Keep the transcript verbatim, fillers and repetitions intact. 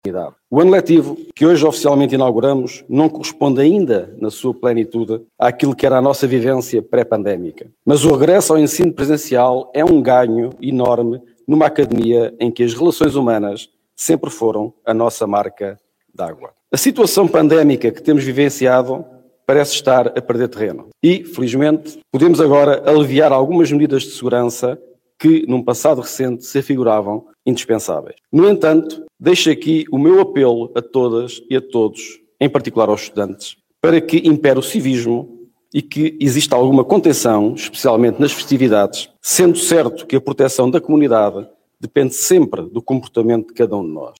comunidade. O ano letivo que hoje oficialmente inauguramos não corresponde ainda, na sua plenitude, àquilo que era a nossa vivência pré-pandémica. Mas o regresso ao ensino presencial é um ganho enorme numa academia em que as relações humanas sempre foram a nossa marca d'água. A situação pandémica que temos vivenciado parece estar a perder terreno. E, felizmente, podemos agora aliviar algumas medidas de segurança que, num passado recente, se afiguravam indispensáveis. No entanto, deixo aqui o meu apelo a todas e a todos, em particular aos estudantes, para que impere o civismo e que exista alguma contenção, especialmente nas festividades, sendo certo que a proteção da comunidade depende sempre do comportamento de cada um de nós.